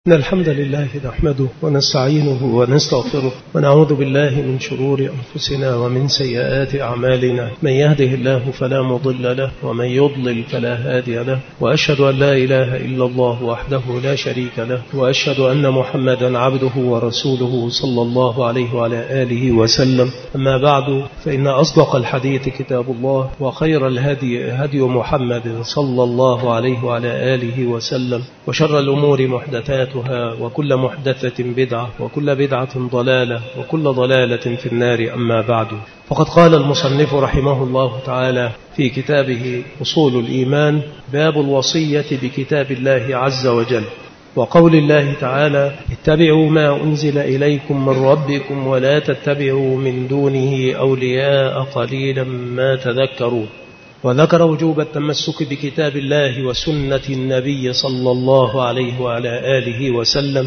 إن الحمد لله نحمده ونستعينه ونستغفره ونعوذ بالله من شرور أنفسنا ومن سيئات أعمالنا. من يهده الله فلا مضل له ومن يضلل فلا هادي له، وأشهد أن لا إله إلا الله وحده لا شريك له، وأشهد أن محمدا عبده ورسوله صلى الله عليه وعلى آله وسلم. أما بعد، فإن أصدق الحديث كتاب الله، وخير الهدي هدي محمد صلى الله عليه وعلى آله وسلم، وشر الأمور محدثاتها، وكل محدثة بدعة، وكل بدعة ضلالة، وكل ضلالة في النار. أما بعد، فقد قال المصنف رحمه الله تعالى في كتابه أصول الإيمان: باب الوصية بكتاب الله عز وجل، وقول الله تعالى: اتبعوا ما أنزل إليكم من ربكم ولا تتبعوا من دونه أولياء قليلا ما تذكرون. وذكر وجوب التمسك بكتاب الله وسنة النبي صلى الله عليه وعلى آله وسلم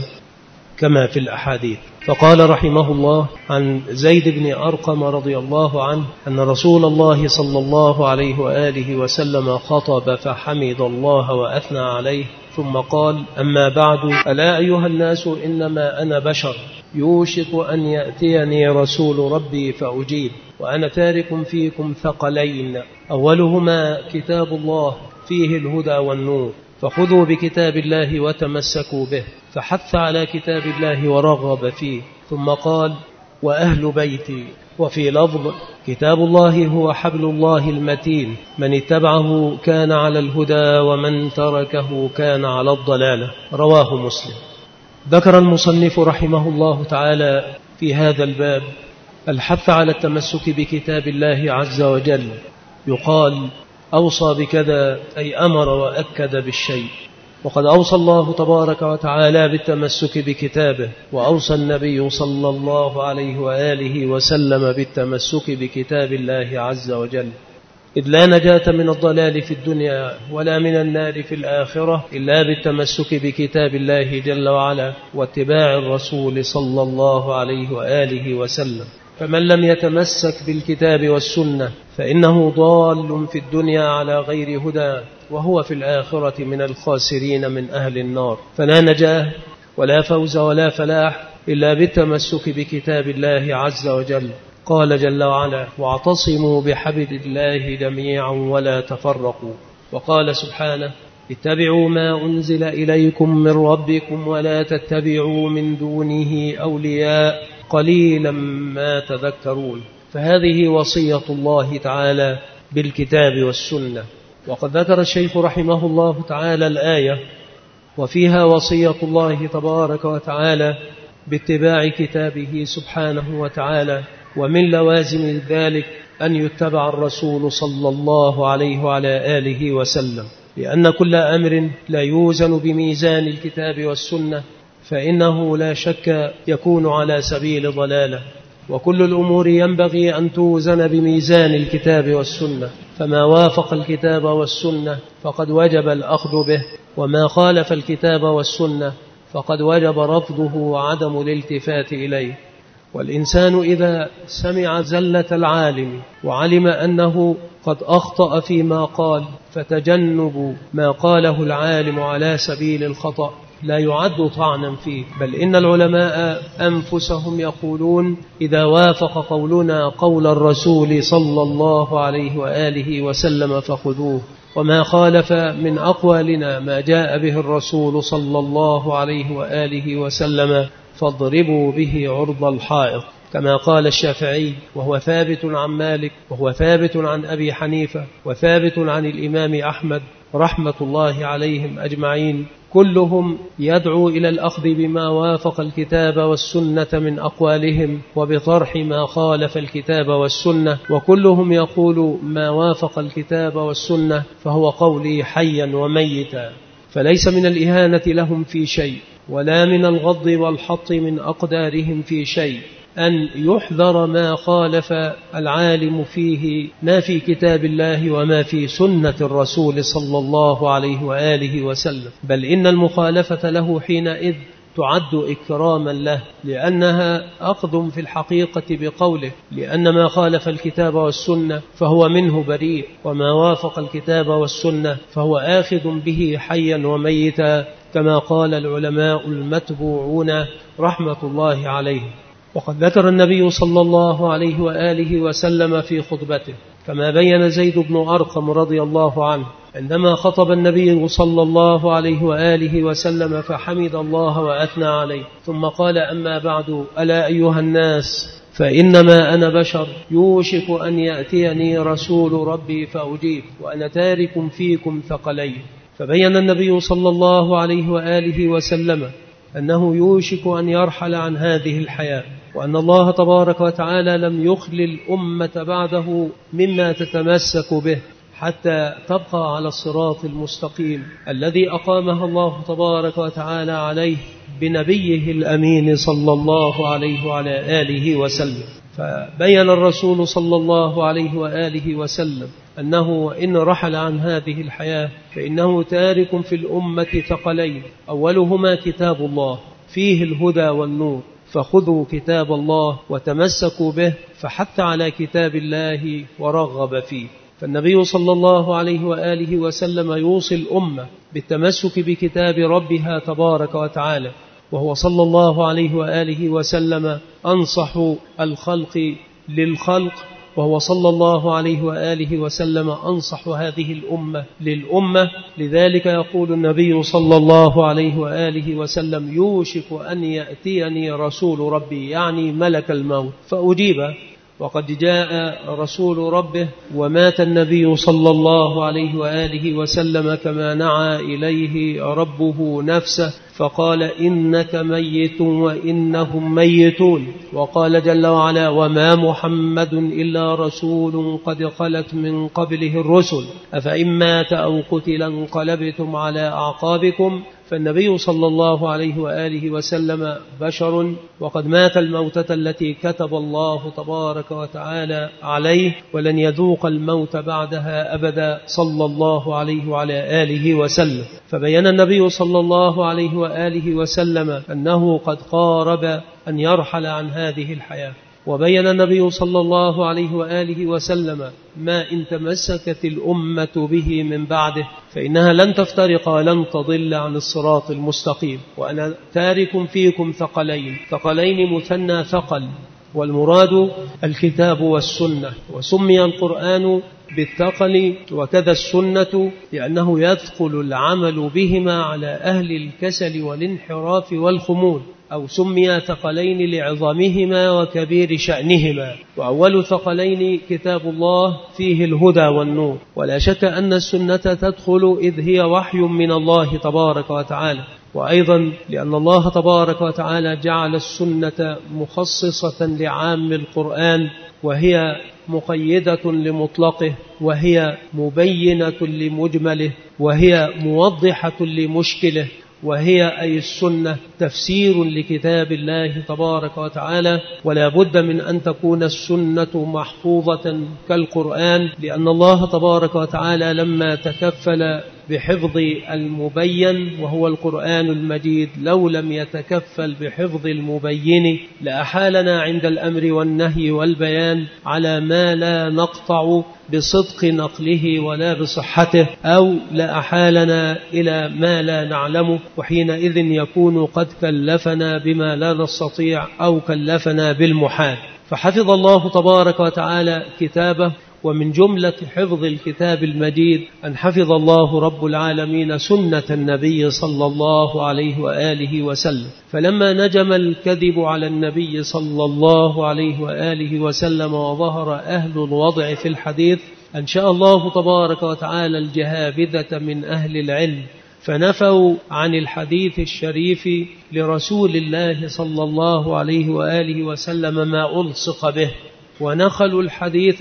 كما في الأحاديث. فقال رحمه الله عن زيد بن أرقم رضي الله عنه أن رسول الله صلى الله عليه وآله وسلم خطب فحمد الله وأثنى عليه، ثم قال: أما بعد، ألا أيها الناس، إنما أنا بشر، يوشك أن يأتيني رسول ربي فأجيب، وأنا تارك فيكم ثقلين، أولهما كتاب الله فيه الهدى والنور، فخذوا بكتاب الله وتمسكوا به. فحث على كتاب الله ورغب فيه، ثم قال: وأهل بيتي. وفي لفظ: كتاب الله هو حبل الله المتين، من اتبعه كان على الهدى ومن تركه كان على الضلالة. رواه مسلم. ذكر المصنف رحمه الله تعالى في هذا الباب الحث على التمسك بكتاب الله عز وجل. يقال: أوصى بكذا، أي أمر وأكد بالشيء. وقد أوصى الله تبارك وتعالى بالتمسك بكتابه، وأوصى النبي صلى الله عليه وآله وسلم بالتمسك بكتاب الله عز وجل، إذ لا نجاة من الضلال في الدنيا ولا من النار في الآخرة إلا بالتمسك بكتاب الله جل وعلا واتباع الرسول صلى الله عليه وآله وسلم. فمن لم يتمسك بالكتاب والسنة فإنه ضال في الدنيا على غير هدى، وهو في الآخرة من الخاسرين من أهل النار. فلا نجاة ولا فوز ولا فلاح إلا بالتمسك بكتاب الله عز وجل. قال جل وعلا: واعتصموا بحبل الله جميعا ولا تفرقوا. وقال سبحانه: اتبعوا ما أنزل إليكم من ربكم ولا تتبعوا من دونه أولياء قليلا ما تذكرون. فهذه وصية الله تعالى بالكتاب والسنة. وقد ذكر الشيخ رحمه الله تعالى الآية، وفيها وصية الله تبارك وتعالى باتباع كتابه سبحانه وتعالى. ومن لوازم ذلك أن يتبع الرسول صلى الله عليه وعلى آله وسلم، لأن كل أمر لا يوزن بميزان الكتاب والسنة فإنه لا شك يكون على سبيل ضلالة، وكل الأمور ينبغي أن توزن بميزان الكتاب والسنة، فما وافق الكتاب والسنة فقد وجب الأخذ به، وما خالف الكتاب والسنة فقد وجب رفضه وعدم الالتفات إليه. والإنسان إذا سمع زلة العالم وعلم أنه قد أخطأ فيما قال، فتجنب ما قاله العالم على سبيل الخطأ لا يعد طعنا فيه، بل إن العلماء أنفسهم يقولون: إذا وافق قولنا قول الرسول صلى الله عليه وآله وسلم فخذوه، وما خالف من أقوالنا ما جاء به الرسول صلى الله عليه وآله وسلم فاضربوا به عرض الحائط، كما قال الشافعي، وهو ثابت عن مالك، وهو ثابت عن أبي حنيفة، وثابت عن الإمام أحمد رحمة الله عليهم أجمعين. كلهم يدعو إلى الأخذ بما وافق الكتاب والسنة من أقوالهم، وبطرح ما خالف الكتاب والسنة، وكلهم يقول: ما وافق الكتاب والسنة فهو قولي حيا وميتا. فليس من الإهانة لهم في شيء، ولا من الغض والحط من أقدارهم في شيء، أن يحذر ما خالف العالم فيه ما في كتاب الله وما في سنة الرسول صلى الله عليه وآله وسلم، بل إن المخالفة له حينئذ تعد إكراما له، لأنها أخذ في الحقيقة بقوله، لأن ما خالف الكتاب والسنة فهو منه بريء، وما وافق الكتاب والسنة فهو آخذ به حيا وميتا، كما قال العلماء المتبوعون رحمة الله عليهم. وقد ذكر النبي صلى الله عليه وآله وسلم في خطبته كما بين زيد بن أرقم رضي الله عنه عندما خطب النبي صلى الله عليه وآله وسلم فحمد الله وأثنى عليه ثم قال: أما بعد، ألا أيها الناس، فإنما أنا بشر يوشك أن يأتيني رسول ربي فأجيب، وأنا تارك فيكم ثقلين. فبين النبي صلى الله عليه وآله وسلم أنه يوشك أن يرحل عن هذه الحياة، وأن الله تبارك وتعالى لم يخل الأمة بعده مما تتمسك به حتى تبقى على الصراط المستقيم الذي أقامها الله تبارك وتعالى عليه بنبيه الأمين صلى الله عليه وعلى آله وسلم. فبين الرسول صلى الله عليه وآله وسلم أنه إن رحل عن هذه الحياة فإنه تارك في الأمة ثقلين، أولهما كتاب الله فيه الهدى والنور، فخذوا كتاب الله وتمسكوا به، فحث على كتاب الله ورغب فيه. فالنبي صلى الله عليه وآله وسلم يوصي الأمة بالتمسك بكتاب ربها تبارك وتعالى، وهو صلى الله عليه وآله وسلم أنصح الخلق للخلق، وهو صلى الله عليه وآله وسلم أنصح هذه الأمة للأمة. لذلك يقول النبي صلى الله عليه وآله وسلم: يوشك أن يأتيني رسول ربي، يعني ملك الموت، فأجيب. وقد جاء رسول ربه ومات النبي صلى الله عليه وآله وسلم كما نعى إليه ربه نفسه، فقال: إنك ميت وإنهم ميتون. وقال جل وعلا: وما محمد إلا رسول قد خلت من قبله الرسل أفإن مات أو قتل انقلبتم على أعقابكم. فالنبي صلى الله عليه وآله وسلم بشر، وقد مات الموتة التي كتب الله تبارك وتعالى عليه، ولن يذوق الموت بعدها أبدا صلى الله عليه وعلى آله وسلم. فبين النبي صلى الله عليه وآله وسلم أنه قد قارب أن يرحل عن هذه الحياة. وبين النبي صلى الله عليه وآله وسلم ما إن تمسكت الأمة به من بعده فإنها لن تفترق ولن تضل عن الصراط المستقيم. وأنا تارك فيكم ثقلين مثنى ثقل، والمراد الكتاب والسنة. وسمي القرآن بالثقل وكذا السنة لأنه يثقل العمل بهما على أهل الكسل والانحراف والخمول، أو سمي ثقلين لعظمهما وكبير شأنهما. وأول ثقلين كتاب الله فيه الهدى والنور، ولا شك أن السنة تدخل إذ هي وحي من الله تبارك وتعالى، وأيضا لأن الله تبارك وتعالى جعل السنة مخصصة لعام القرآن، وهي مقيدة لمطلقه، وهي مبينة لمجمله، وهي موضحة لمشكله، وهي أي السنة تفسير لكتاب الله تبارك وتعالى. ولا بد من أن تكون السنة محفوظة كالقرآن، لأن الله تبارك وتعالى لما تكفل بحفظ المبين وهو القرآن المجيد لو لم يتكفل بحفظ المبين لأحالنا عند الأمر والنهي والبيان على ما لا نقطع بصدق نقله ولا بصحته، أو لأحالنا إلى ما لا نعلمه، وحينئذ يكون قد كلفنا بما لا نستطيع أو كلفنا بالمحال. فحفظ الله تبارك وتعالى كتابه، ومن جملة حفظ الكتاب المجيد أن حفظ الله رب العالمين سنة النبي صلى الله عليه وآله وسلم. فلما نجم الكذب على النبي صلى الله عليه وآله وسلم وظهر أهل الوضع في الحديث، أنشأ الله تبارك وتعالى الجهابذة من أهل العلم فنفوا عن الحديث الشريف لرسول الله صلى الله عليه وآله وسلم ما ألصق به، ونخلوا الحديث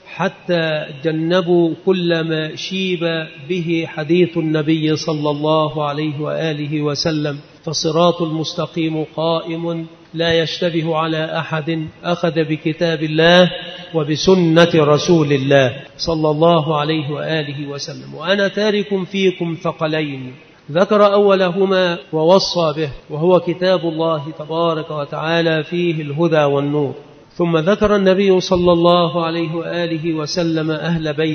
حتى جنبوا كل ما شيب به حديث النبي صلى الله عليه وآله وسلم. فصراط المستقيم قائم لا يشتبه على أحد أخذ بكتاب الله وبسنة رسول الله صلى الله عليه وآله وسلم. وأنا تارك فيكم ثقلين، ذكر أولهما ووصى به وهو كتاب الله تبارك وتعالى فيه الهدى والنور. ثم ذكر النبي صلى الله عليه وآله وسلم أهل بيته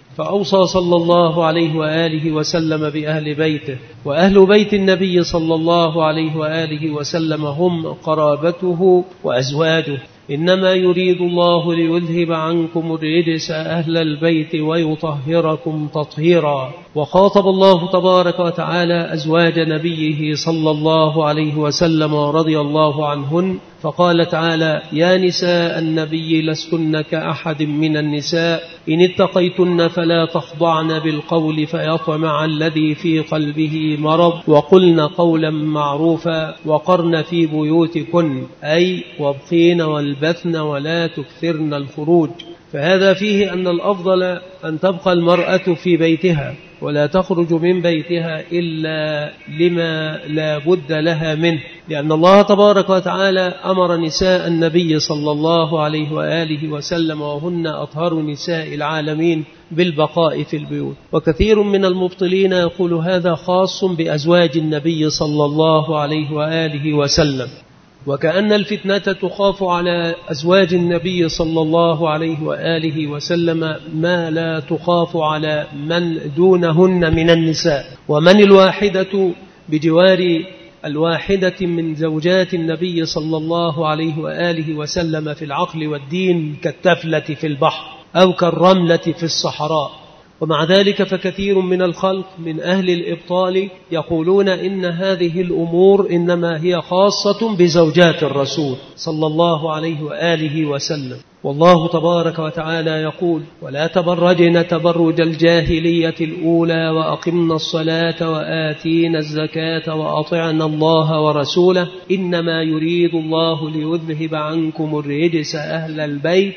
فأوصى صلى الله عليه وآله وسلم بأهل بيته، وأهل بيت النبي صلى الله عليه وآله وسلم هم قرابته وأزواجه. إنما يريد الله ليذهب عنكم الرجس أهل البيت ويطهركم تطهيرا. وخاطب الله تبارك وتعالى أزواج نبيه صلى الله عليه وسلم ورضي الله عنهن، فقال تعالى: يا نساء النبي لستن كأحد من النساء إن اتقيتن فلا تخضعن بالقول فيطمع الذي في قلبه مرض وقلن قولا معروفا وقرن في بيوتكن، أي وابقين والبثن ولا تكثرن الخروج. فهذا فيه أن الأفضل أن تبقى المرأة في بيتها ولا تخرج من بيتها إلا لما لا بد لها منه، لأن الله تبارك وتعالى أمر نساء النبي صلى الله عليه وآله وسلم وهن أطهر نساء العالمين بالبقاء في البيوت. وكثير من المبطلين يقول هذا خاص بأزواج النبي صلى الله عليه وآله وسلم، وكأن الفتنة تخاف على أزواج النبي صلى الله عليه وآله وسلم ما لا تخاف على من دونهن من النساء. ومن الواحدة بجوار الواحدة من زوجات النبي صلى الله عليه وآله وسلم في العقل والدين كالتفلة في البحر أو كالرملة في الصحراء. ومع ذلك فكثير من الخلق من أهل الإبطال يقولون إن هذه الأمور إنما هي خاصة بزوجات الرسول صلى الله عليه وآله وسلم. والله تبارك وتعالى يقول: ولا تبرجن تبرج الجاهلية الأولى وأقمنا الصلاة وآتينا الزكاة وأطعنا الله ورسوله إنما يريد الله ليذهب عنكم الرجس أهل البيت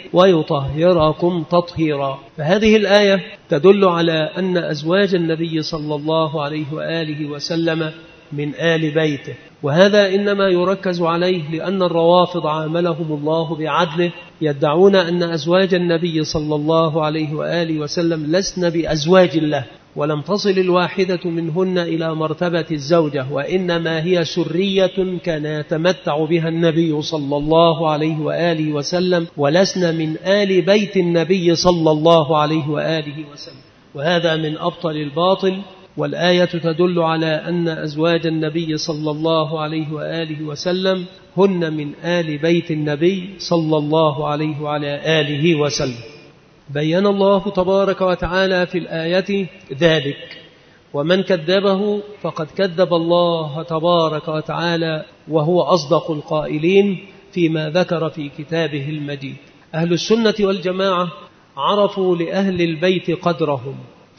ويطهركم تطهيرا. فهذه الآية تدل على أن أزواج النبي صلى الله عليه وآله وسلم من آل بيته، وهذا إنما يركز عليه لأن الروافض عاملهم الله بعدله، يدعون أن أزواج النبي صلى الله عليه وآله وسلم لسن بأزواج الله، ولم تصل الواحدة منهن إلى مرتبة الزوجة، وإنما هي سرية كان يتمتع بها النبي صلى الله عليه وآله وسلم، ولسن من آل بيت النبي صلى الله عليه وآله وسلم. وهذا من أبطل الباطل. والآية تدل على أن أزواج النبي صلى الله عليه وآله وسلم هن من آل بيت النبي صلى الله عليه وعلى آله وسلم. بين الله تبارك وتعالى في الآية ذلك، ومن كذبه فقد كذب الله تبارك وتعالى وهو أصدق القائلين فيما ذكر في كتابه المجيد. أهل السنة والجماعة عرفوا لأهل البيت قدرهم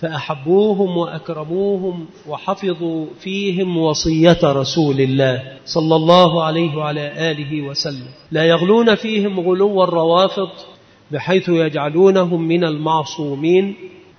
فأحبوهم وأكرموهم وحفظوا فيهم وصية رسول الله صلى الله عليه وعلى آله وسلم. لا يغلون فيهم غلو الروافض بحيث يجعلونهم من المعصومين،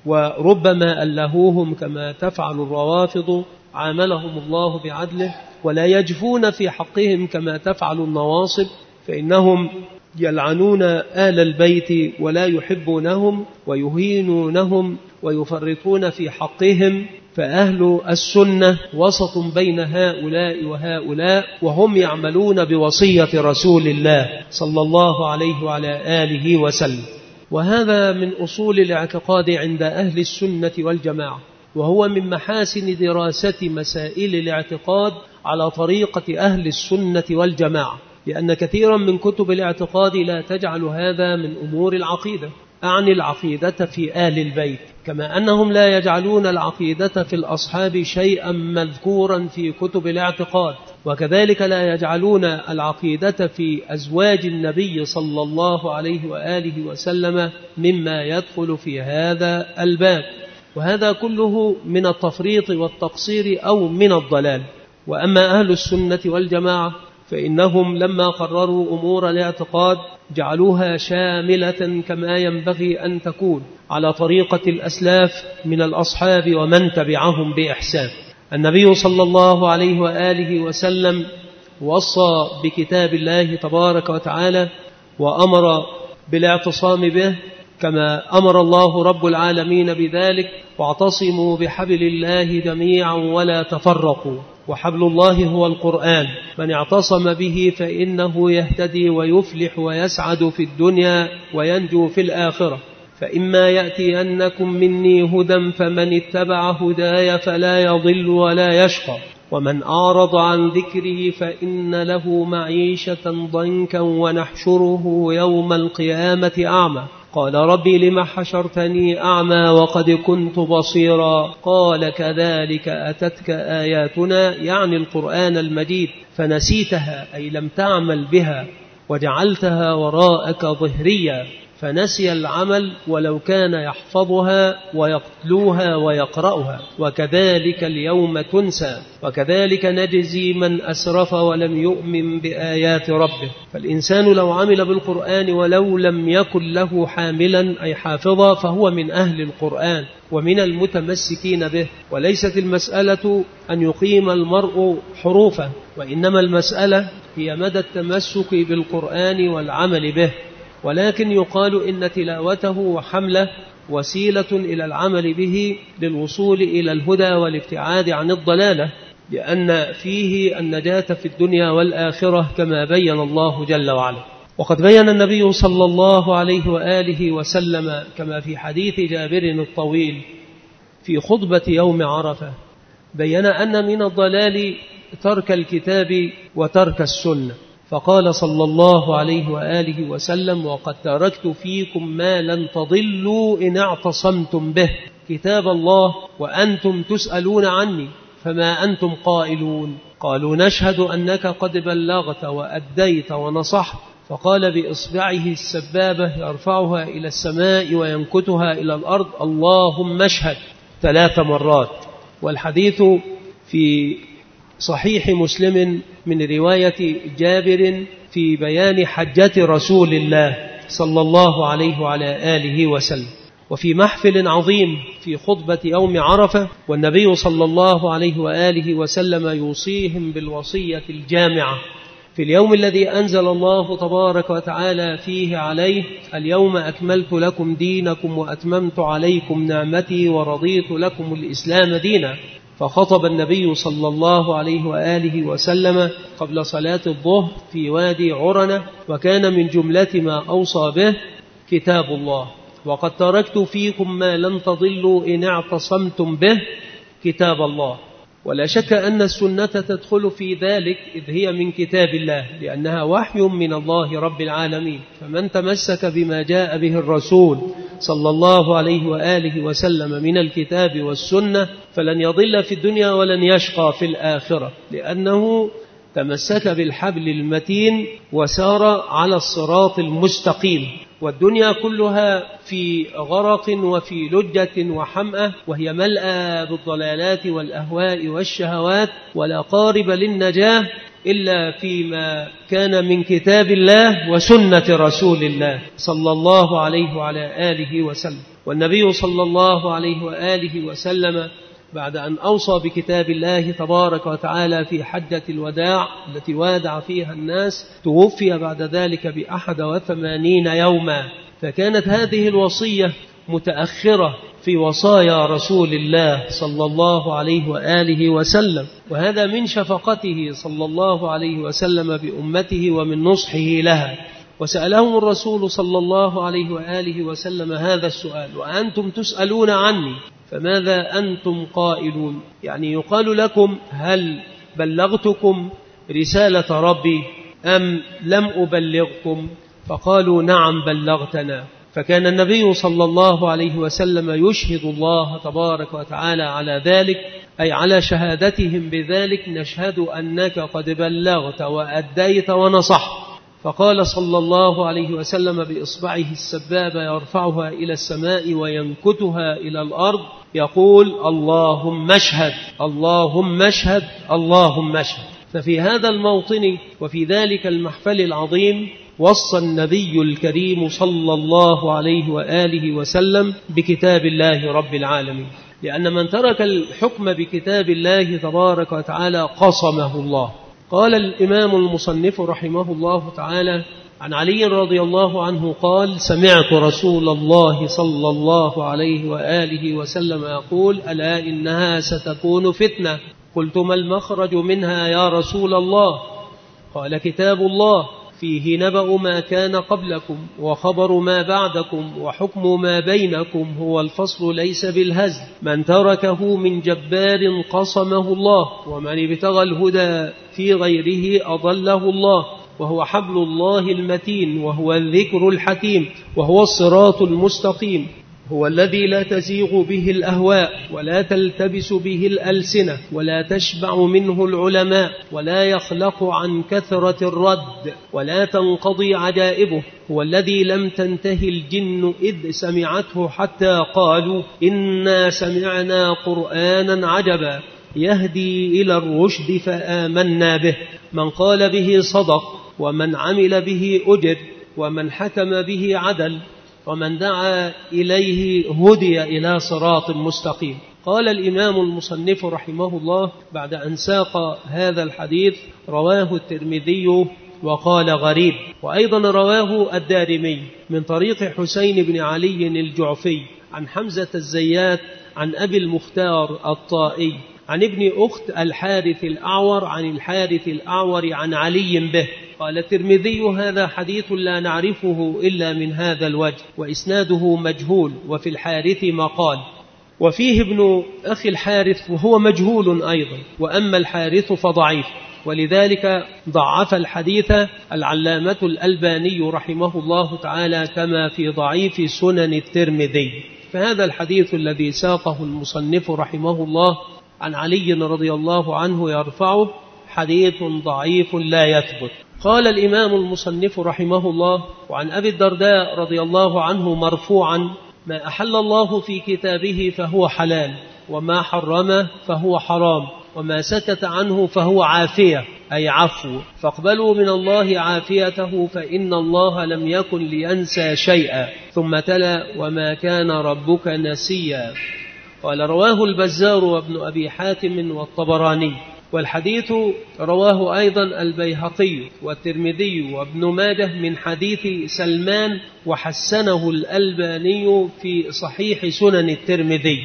وربما ألهوهم كما تفعل الروافض، عاملهم الله بعدله. ولا يجفون في حقهم كما تفعل النواصب، فإنهم يلعنون آل البيت ولا يحبونهم ويهينونهم ويفرطون في حقهم. فأهل السنة وسط بين هؤلاء وهؤلاء، وهم يعملون بوصية رسول الله صلى الله عليه وعلى آله وسلم. وهذا من أصول الاعتقاد عند أهل السنة والجماعة، وهو من محاسن دراسة مسائل الاعتقاد على طريقة أهل السنة والجماعة، لأن كثيرا من كتب الاعتقاد لا تجعل هذا من أمور العقيدة، أعني العقيدة في آل البيت، كما أنهم لا يجعلون العقيدة في الأصحاب شيئا مذكورا في كتب الاعتقاد، وكذلك لا يجعلون العقيدة في أزواج النبي صلى الله عليه وآله وسلم مما يدخل في هذا الباب. وهذا كله من التفريط والتقصير أو من الضلال. وأما أهل السنة والجماعة فإنهم لما قرروا أمور الاعتقاد جعلوها شاملة كما ينبغي أن تكون على طريقة الأسلاف من الأصحاب ومن تبعهم بإحسان. النبي صلى الله عليه وآله وسلم وصى بكتاب الله تبارك وتعالى وأمر بالاعتصام به كما أمر الله رب العالمين بذلك: واعتصموا بحبل الله جميعا ولا تفرقوا، وحبل الله هو القرآن، من اعتصم به فإنه يهتدي ويفلح ويسعد في الدنيا وينجو في الآخرة. فإما يأتينكم مني هدى فمن اتبع هداي فلا يضل ولا يشقى ومن أعرض عن ذكره فإن له معيشة ضنكا ونحشره يوم القيامة أعمى قال ربي لم حشرتني أعمى وقد كنت بصيرا قال كذلك أتتك آياتنا يعني القرآن المجيد فنسيتها أي لم تعمل بها وجعلتها وراءك ظهريا فنسي العمل ولو كان يحفظها ويتلوها ويقرأها وكذلك اليوم تنسى وكذلك نجزي من أسرف ولم يؤمن بآيات ربه فالإنسان لو عمل بالقرآن ولو لم يكن له حاملا أي حافظا فهو من أهل القرآن ومن المتمسكين به وليست المسألة أن يقيم المرء حروفه وإنما المسألة هي مدى التمسك بالقرآن والعمل به ولكن يقال إن تلاوته وحمله وسيلة إلى العمل به للوصول إلى الهدى والابتعاد عن الضلالة لأن فيه النجاة في الدنيا والآخرة كما بين الله جل وعلا وقد بين النبي صلى الله عليه وآله وسلم كما في حديث جابر الطويل في خطبة يوم عرفة بين أن من الضلال ترك الكتاب وترك السنة فقال صلى الله عليه وآله وسلم وقد تركت فيكم ما لن تضلوا إن اعتصمتم به كتاب الله وأنتم تسألون عني فما أنتم قائلون قالوا نشهد أنك قد بلغت وأديت ونصحت فقال بإصبعه السبابة يرفعها إلى السماء وينكتها إلى الأرض اللهم اشهد 3 مرات والحديث في صحيح مسلم من رواية جابر في بيان حجة رسول الله صلى الله عليه وعلى آله وسلم وفي محفل عظيم في خطبة يوم عرفة والنبي صلى الله عليه وآله وسلم يوصيهم بالوصية الجامعة في اليوم الذي أنزل الله تبارك وتعالى فيه عليه اليوم أكملت لكم دينكم وأتممت عليكم نعمتي ورضيت لكم الإسلام دينا فخطب النبي صلى الله عليه وآله وسلم قبل صلاة الظهر في وادي عرنة وكان من جملة ما أوصى به كتاب الله وقد تركت فيكم ما لن تضلوا إن اعتصمتم به كتاب الله ولا شك أن السنة تدخل في ذلك إذ هي من كتاب الله لأنها وحي من الله رب العالمين فمن تمسك بما جاء به الرسول صلى الله عليه وآله وسلم من الكتاب والسنة فلن يضل في الدنيا ولن يشقى في الآخرة لأنه تمسك بالحبل المتين وسار على الصراط المستقيم والدنيا كلها في غرق وفي لجة وحمأة وهي ملأى بالضلالات والأهواء والشهوات ولا قارب للنجاة إلا فيما كان من كتاب الله وسنة رسول الله صلى الله عليه وعلى آله وسلم والنبي صلى الله عليه وآله وسلم بعد أن أوصى بكتاب الله تبارك وتعالى في حجة الوداع التي وادع فيها الناس توفي بعد ذلك ب81 يوما فكانت هذه الوصية متأخرة في وصايا رسول الله صلى الله عليه وآله وسلم وهذا من شفقته صلى الله عليه وسلم بأمته ومن نصحه لها وسألهم الرسول صلى الله عليه وآله وسلم هذا السؤال وأنتم تسألون عني فماذا أنتم قائلون يعني يقال لكم هل بلغتكم رسالة ربي أم لم أبلغكم فقالوا نعم بلغتنا فكان النبي صلى الله عليه وسلم يشهد الله تبارك وتعالى على ذلك أي على شهادتهم بذلك نشهد أنك قد بلغت وأديت ونصحت فقال صلى الله عليه وسلم بإصبعه السبابة يرفعها إلى السماء وينكتها إلى الأرض يقول اللهم اشهد اللهم اشهد اللهم اشهد ففي هذا الموطن وفي ذلك المحفل العظيم وصى النبي الكريم صلى الله عليه وآله وسلم بكتاب الله رب العالمين لأن من ترك الحكم بكتاب الله تبارك وتعالى قصمه الله قال الإمام المصنف رحمه الله تعالى عن علي رضي الله عنه قال سمعت رسول الله صلى الله عليه وآله وسلم يقول ألا إنها ستكون فتنة قلت ما المخرج منها يا رسول الله قال كتاب الله فيه نبأ ما كان قبلكم وخبر ما بعدكم وحكم ما بينكم، هو الفصل ليس بالهزل، من تركه من جبار قصمه الله، ومن ابتغى الهدى في غيره أضله الله، وهو حبل الله المتين، وهو الذكر الحكيم، وهو الصراط المستقيم، هو الذي لا تزيغ به الأهواء ولا تلتبس به الألسنة ولا تشبع منه العلماء ولا يخلق عن كثرة الرد ولا تنقضي عجائبه، هو الذي لم تنتهي الجن إذ سمعته حتى قالوا إنا سمعنا قرآنا عجبا يهدي إلى الرشد فآمنا به، من قال به صدق، ومن عمل به أجر، ومن حكم به عدل، ومن دعا إليه هدي إلى صراط مستقيم. قال الإمام المصنف رحمه الله بعد أن ساق هذا الحديث: رواه الترمذي وقال غريب. وأيضا رواه الدارمي من طريق حسين بن علي الجعفي عن حمزة الزيات عن أبي المختار الطائي عن ابن أخت الحارث الأعور عن الحارث الأعور عن علي به. قال الترمذي: هذا حديث لا نعرفه إلا من هذا الوجه، وإسناده مجهول، وفي الحارث مقال، وفيه ابن أخي الحارث وهو مجهول أيضا، وأما الحارث فضعيف، ولذلك ضعف الحديث العلامة الألباني رحمه الله تعالى كما في ضعيف سنن الترمذي. فهذا الحديث الذي ساقه المصنف رحمه الله عن علي رضي الله عنه يرفعه حديث ضعيف لا يثبت. قال الإمام المصنف رحمه الله: وعن أبي الدرداء رضي الله عنه مرفوعا: ما أحل الله في كتابه فهو حلال، وما حرمه فهو حرام، وما سكت عنه فهو عافية أي عفو، فاقبلوا من الله عافيته فإن الله لم يكن لينسى شيئا. ثم تلا: وما كان ربك نسيا. قال: رواه البزار وابن أبي حاتم والطبراني، والحديث رواه أيضا البيهقي والترمذي وابن ماجه من حديث سلمان، وحسنه الألباني في صحيح سنن الترمذي.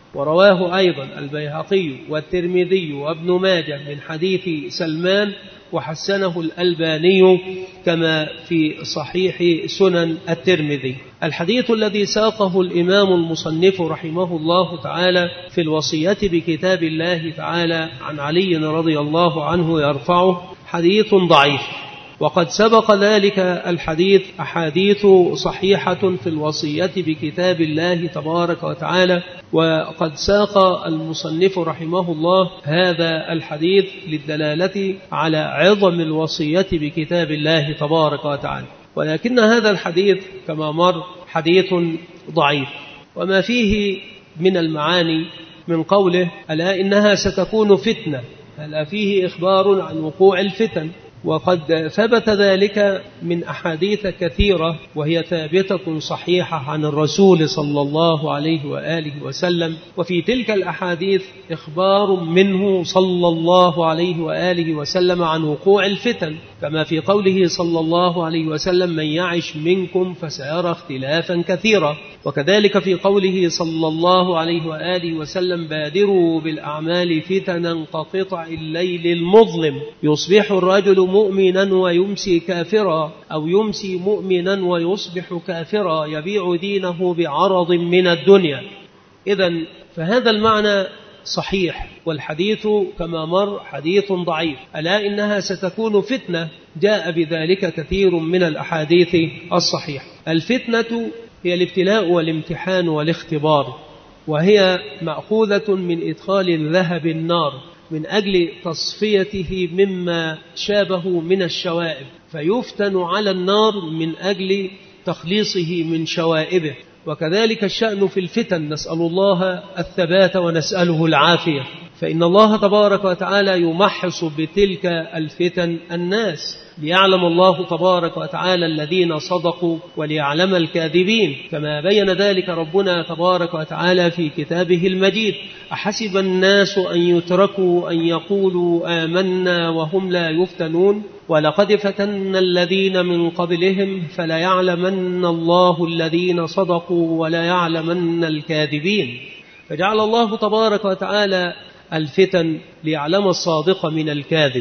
ورواه أيضا البيهقي والترمذي وابن ماجه من حديث سلمان، وحسنه الألباني كما في صحيح سنن الترمذي. الحديث الذي ساقه الإمام المصنف رحمه الله تعالى في الوصية بكتاب الله تعالى عن علي رضي الله عنه يرفعه حديث ضعيف، وقد سبق ذلك الحديث أحاديث صحيحة في الوصية بكتاب الله تبارك وتعالى. وقد ساق المصنف رحمه الله هذا الحديث للدلالة على عظم الوصية بكتاب الله تبارك وتعالى، ولكن هذا الحديث كما مر حديث ضعيف، وما فيه من المعاني من قوله: ألا إنها ستكون فتنة، ألا فيه إخبار عن وقوع الفتن، وقد ثبت ذلك من أحاديث كثيرة وهي ثابتة صحيحة عن الرسول صلى الله عليه وآله وسلم، وفي تلك الأحاديث إخبار منه صلى الله عليه وآله وسلم عن وقوع الفتن، كما في قوله صلى الله عليه وسلم: من يعش منكم فسيرى اختلافا كثيرا، وكذلك في قوله صلى الله عليه وآله وسلم: بادروا بالأعمال فتنا كقطع الليل المظلم، يصبح الرجل مؤمنا ويمسي كافرا، أو يمسي مؤمنا ويصبح كافرا، يبيع دينه بعرض من الدنيا. إذن فهذا المعنى صحيح، والحديث كما مر حديث ضعيف. ألا إنها ستكون فتنة، جاء بذلك كثير من الأحاديث الصحيحة. الفتنة هي الابتلاء والامتحان والاختبار، وهي مأخوذة من إدخال الذهب النار من أجل تصفيته مما شابه من الشوائب، فيفتن على النار من أجل تخليصه من شوائبه. وكذلك الشأن في الفتن، نسأل الله الثبات ونسأله العافية، فإن الله تبارك وتعالى يمحص بتلك الفتن الناس، ليعلم الله تبارك وتعالى الذين صدقوا وليعلم الكاذبين، كما بين ذلك ربنا تبارك وتعالى في كتابه المجيد: أحسب الناس أن يتركوا أن يقولوا آمنا وهم لا يفتنون، ولقد فتنا الذين من قبلهم فليعلمن الله الذين صدقوا وليعلمن الكاذبين. فجعل الله تبارك وتعالى الفتن ليعلم الصادق من الكاذب.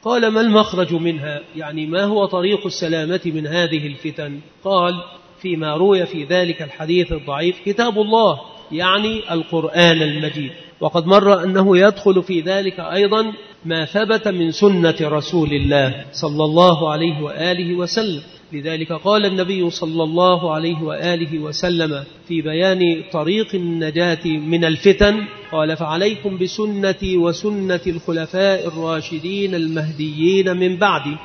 قال: ما المخرج منها؟ يعني ما هو طريق السلامة من هذه الفتن؟ قال: فيما روي في ذلك الحديث الضعيف كتاب الله، يعني القرآن المجيد. وقد مر أنه يدخل في ذلك أيضا ما ثبت من سنة رسول الله صلى الله عليه وآله وسلم. لذلك قال النبي صلى الله عليه وآله وسلم في بيان طريق النجاة من الفتن، قال: فعليكم بسنتي وسنة الخلفاء الراشدين المهديين من بعدي.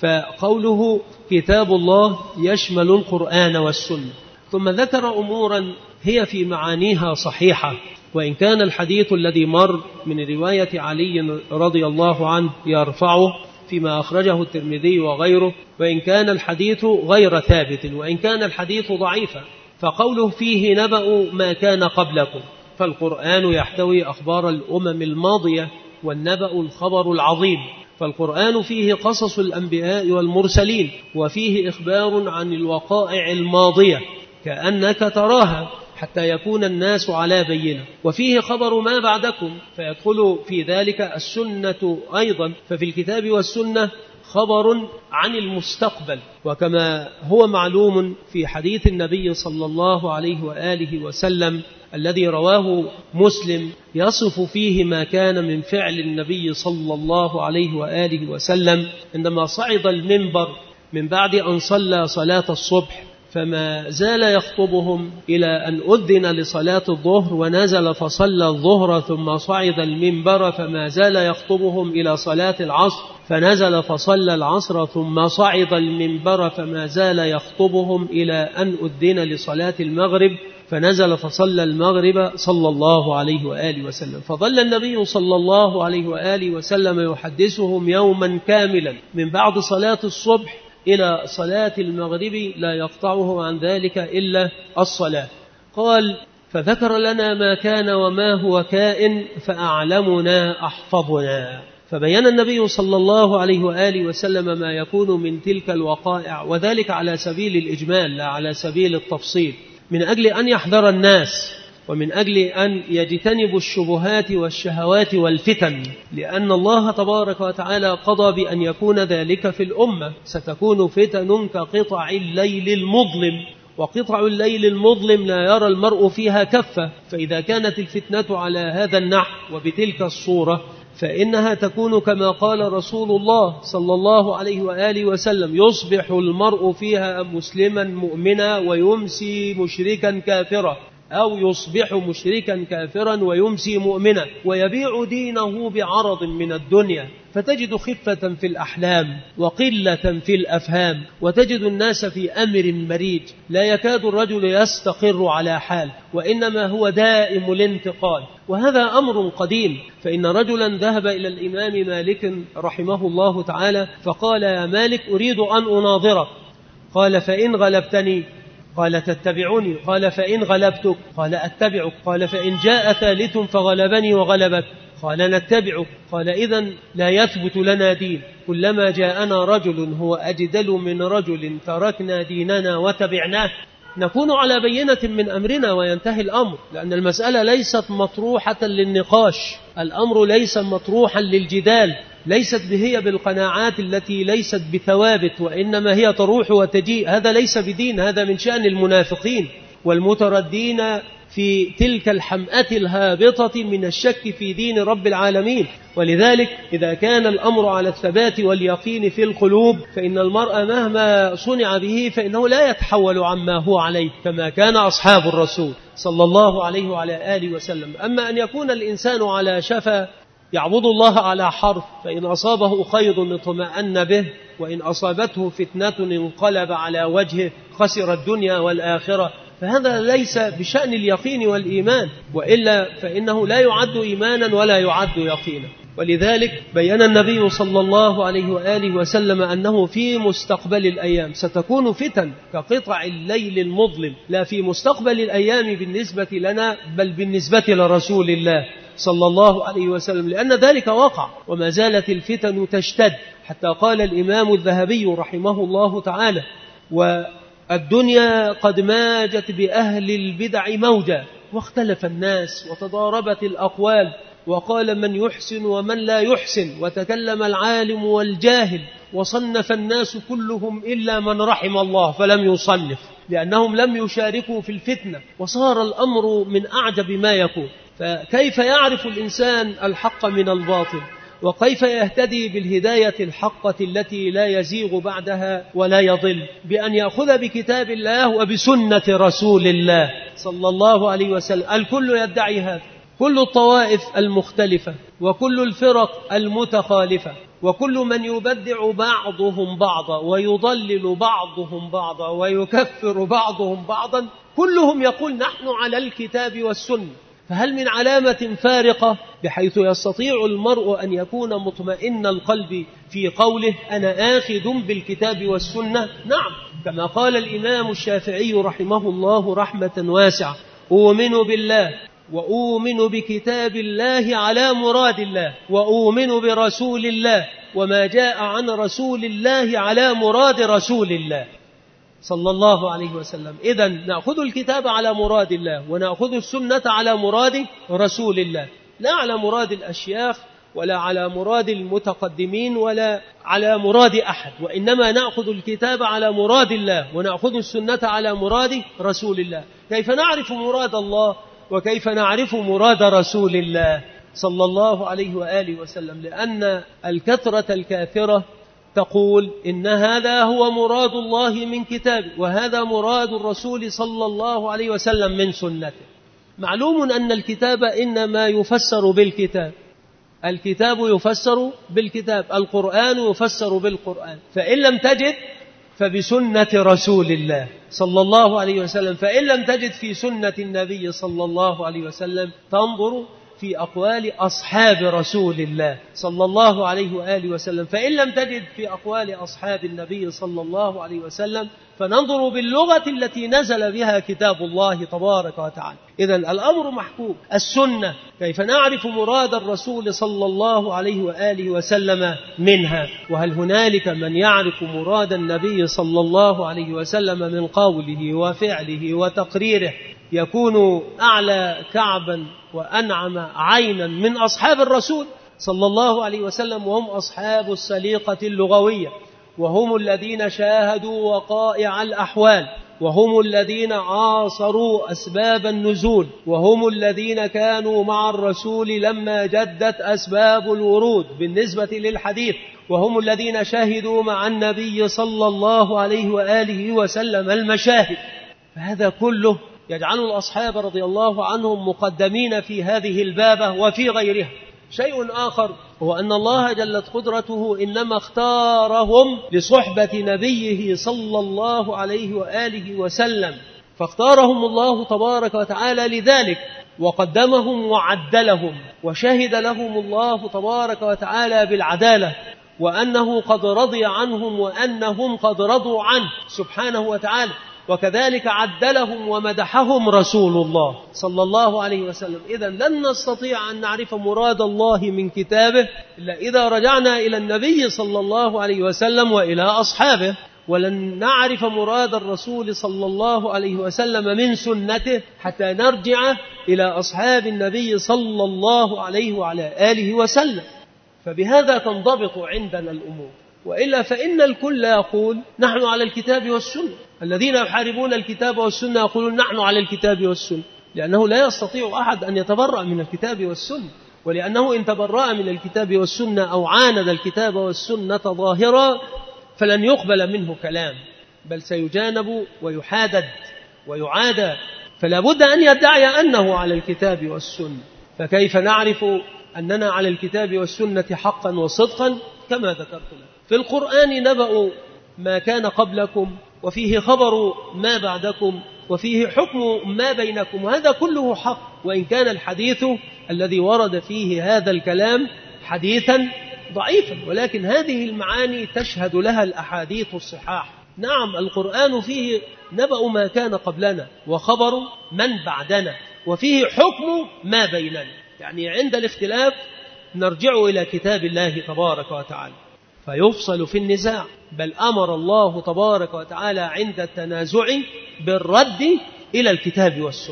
فقوله كتاب الله يشمل القرآن والسنة. ثم ذكر أمورا هي في معانيها صحيحة، وإن كان الحديث الذي مر من رواية علي رضي الله عنه يرفعه فيما أخرجه الترمذي وغيره، وإن كان الحديث غير ثابت، وإن كان الحديث ضعيفا، فقوله فيه نبأ ما كان قبلكم، فالقرآن يحتوي أخبار الأمم الماضية، والنبأ الخبر العظيم. فالقرآن فيه قصص الأنبياء والمرسلين، وفيه إخبار عن الوقائع الماضية كأنك تراها حتى يكون الناس على بينة، وفيه خبر ما بعدكم، فيدخل في ذلك السنة أيضا. ففي الكتاب والسنة خبر عن المستقبل، وكما هو معلوم في حديث النبي صلى الله عليه وآله وسلم الذي رواه مسلم يصف فيه ما كان من فعل النبي صلى الله عليه وآله وسلم عندما صعد المنبر من بعد أن صلى صلاة الصبح، فما زال يخطبهم إلى أن أذن لصلاة الظهر، ونزل فصلى الظهر، ثم صعد المنبر فما زال يخطبهم إلى صلاة العصر، فنزل فصلى العصر، ثم صعد المنبر فما زال يخطبهم إلى أن أذن لصلاة المغرب، فنزل فصلى المغرب صلى الله عليه وآله وسلم. فظل النبي صلى الله عليه وآله وسلم يحدثهم يوما كاملا من بعد صلاة الصبح إلى صلاة المغرب، لا يقطعه عن ذلك إلا الصلاة. قال: فذكر لنا ما كان وما هو كائن، فأعلمنا أحفظنا. فبين النبي صلى الله عليه وآله وسلم ما يكون من تلك الوقائع، وذلك على سبيل الإجمال لا على سبيل التفصيل، من أجل أن يحذر الناس، ومن أجل أن يجتنبوا الشبهات والشهوات والفتن، لأن الله تبارك وتعالى قضى بأن يكون ذلك في الأمة. ستكون فتن كقطع الليل المظلم، وقطع الليل المظلم لا يرى المرء فيها كفة. فإذا كانت الفتنة على هذا النحو وبتلك الصورة، فإنها تكون كما قال رسول الله صلى الله عليه وآله وسلم: يصبح المرء فيها مسلما مؤمنا ويمسي مشركا كافرا، أو يصبح مشركا كافرا ويمسي مؤمنا، ويبيع دينه بعرض من الدنيا. فتجد خفة في الأحلام وقلة في الأفهام، وتجد الناس في أمر مريج، لا يكاد الرجل يستقر على حال، وإنما هو دائم الانتقال. وهذا أمر قديم. فإن رجلا ذهب إلى الإمام مالك رحمه الله تعالى فقال: يا مالك، أريد أن أناظرك. قال: فإن غلبتني؟ قال: تتبعني؟ قال: فإن غلبتك؟ قال: أتبعك. قال: فإن جاء ثالث فغلبني وغلبك؟ قال: نتبعك. قال: إذن لا يثبت لنا دين، كلما جاءنا رجل هو أجدل من رجل تركنا ديننا وتبعناه. نكون على بينة من أمرنا وينتهي الأمر، لأن المسألة ليست مطروحة للنقاش، الأمر ليس مطروحا للجدال، ليست هي بالقناعات التي ليست بثوابت، وإنما هي تروح وتجيء. هذا ليس بدين، هذا من شأن المنافقين والمتردين في تلك الحمأة الهابطة من الشك في دين رب العالمين. ولذلك إذا كان الأمر على الثبات واليقين في القلوب، فإن المرء مهما صنع به فإنه لا يتحول عما هو عليه، كما كان أصحاب الرسول صلى الله عليه وعلى آله وسلم. أما أن يكون الإنسان على شفا يعبد الله على حرف، فإن أصابه خير اطمأن به، وإن أصابته فتنة انقلب على وجهه، خسر الدنيا والآخرة. فهذا ليس بشأن اليقين والإيمان، وإلا فإنه لا يعد إيمانا ولا يعد يقينا. ولذلك بيّن النبي صلى الله عليه وآله وسلم أنه في مستقبل الأيام ستكون فتن كقطع الليل المظلم، لا في مستقبل الأيام بالنسبة لنا، بل بالنسبة لرسول الله صلى الله عليه وسلم، لأن ذلك وقع وما زالت الفتن تشتد، حتى قال الإمام الذهبي رحمه الله تعالى: والدنيا قد ماجت بأهل البدع موجا، واختلف الناس وتضاربت الأقوال، وقال من يحسن ومن لا يحسن، وتكلم العالم والجاهل، وصنف الناس كلهم إلا من رحم الله فلم يصنف، لأنهم لم يشاركوا في الفتنة، وصار الأمر من أعجب ما يكون. فكيف يعرف الإنسان الحق من الباطل؟ وكيف يهتدي بالهداية الحقة التي لا يزيغ بعدها ولا يضل؟ بأن يأخذ بكتاب الله وبسنة رسول الله صلى الله عليه وسلم. الكل يدعي هذا، كل الطوائف المختلفة وكل الفرق المتخالفة وكل من يبدع بعضهم بعضا ويضلل بعضهم بعضا ويكفر بعضهم بعضا، كلهم يقول نحن على الكتاب والسنة. فهل من علامة فارقة بحيث يستطيع المرء أن يكون مطمئن القلب في قوله أنا آخذ بالكتاب والسنة؟ نعم، كما قال الإمام الشافعي رحمه الله رحمة واسعة: أؤمن بالله وأؤمن بكتاب الله على مراد الله، وأؤمن برسول الله وما جاء عن رسول الله على مراد رسول الله صلى الله عليه وسلم. إذن نأخذ الكتاب على مراد الله ونأخذ السنة على مراد رسول الله، لا على مراد الأشياخ ولا على مراد المتقدمين ولا على مراد أحد، وإنما نأخذ الكتاب على مراد الله ونأخذ السنة على مراد رسول الله. كيف نعرف مراد الله وكيف نعرف مراد رسول الله صلى الله عليه وآله وسلم؟ لأن الكثرة الكاثرة تقول إن هذا هو مراد الله من كتابه، وهذا مراد الرسول صلى الله عليه وسلم من سنته. معلوم أن الكتاب إنما يفسر بالكتاب، الكتاب يفسر بالكتاب، القرآن يفسر بالقرآن، فإن لم تجد فبسنة رسول الله صلى الله عليه وسلم، فإن لم تجد في سنة النبي صلى الله عليه وسلم تنظر في أقوال أصحاب رسول الله صلى الله عليه وآله وسلم، فإن لم تجد في أقوال أصحاب النبي صلى الله عليه وسلم فننظر باللغة التي نزل بها كتاب الله تبارك وتعالى. إذن الأمر محكوم. السنة كيف نعرف مراد الرسول صلى الله عليه وآله وسلم منها؟ وهل هنالك من يعرف مراد النبي صلى الله عليه وسلم من قوله وفعله وتقريره يكون أعلى كعبا وأنعم عينا من أصحاب الرسول صلى الله عليه وسلم، وهم أصحاب السليقة اللغوية، وهم الذين شاهدوا وقائع الأحوال، وهم الذين عاصروا أسباب النزول، وهم الذين كانوا مع الرسول لما جدت أسباب الورود بالنسبة للحديث، وهم الذين شاهدوا مع النبي صلى الله عليه وآله وسلم المشاهد. فهذا كله يجعل الأصحاب رضي الله عنهم مقدمين في هذه البابة وفي غيرها. شيء آخر هو أن الله جلت قدرته إنما اختارهم لصحبة نبيه صلى الله عليه وآله وسلم، فاختارهم الله تبارك وتعالى لذلك، وقدمهم وعدلهم، وشهد لهم الله تبارك وتعالى بالعدالة، وأنه قد رضي عنهم وأنهم قد رضوا عنه سبحانه وتعالى. وكذلك عدلهم ومدحهم رسول الله صلى الله عليه وسلم. إذن لن نستطيع أن نعرف مراد الله من كتابه إلا إذا رجعنا إلى النبي صلى الله عليه وسلم وإلى أصحابه، ولن نعرف مراد الرسول صلى الله عليه وسلم من سنته حتى نرجع إلى أصحاب النبي صلى الله عليه وعلى آله وسلم. فبهذا تنضبط عندنا الأمور، وإلا فإن الكل يقول نحن على الكتاب والسنة. الذين يحاربون الكتاب والسنة يقولون نحن على الكتاب والسنة، لأنه لا يستطيع أحد أن يتبرأ من الكتاب والسنة، ولأنه إن تبرأ من الكتاب والسنة أو عاند الكتاب والسنة ظاهرا فلن يقبل منه كلام، بل سيجانب ويحادد ويعادى. فلا بد أن يدعي أنه على الكتاب والسنة. فكيف نعرف أننا على الكتاب والسنة حقا وصدقا؟ كما ذكرت لك، في القرآن نبأ ما كان قبلكم، وفيه خبر ما بعدكم، وفيه حكم ما بينكم، وهذا كله حق، وإن كان الحديث الذي ورد فيه هذا الكلام حديثا ضعيفا، ولكن هذه المعاني تشهد لها الأحاديث الصحاح. نعم، القرآن فيه نبأ ما كان قبلنا وخبر من بعدنا، وفيه حكم ما بيننا، يعني عند الاختلاف نرجع إلى كتاب الله تبارك وتعالى فيفصل في النزاع، بل أمر الله تبارك وتعالى عند التنازع بالرد إلى الكتاب والسنة.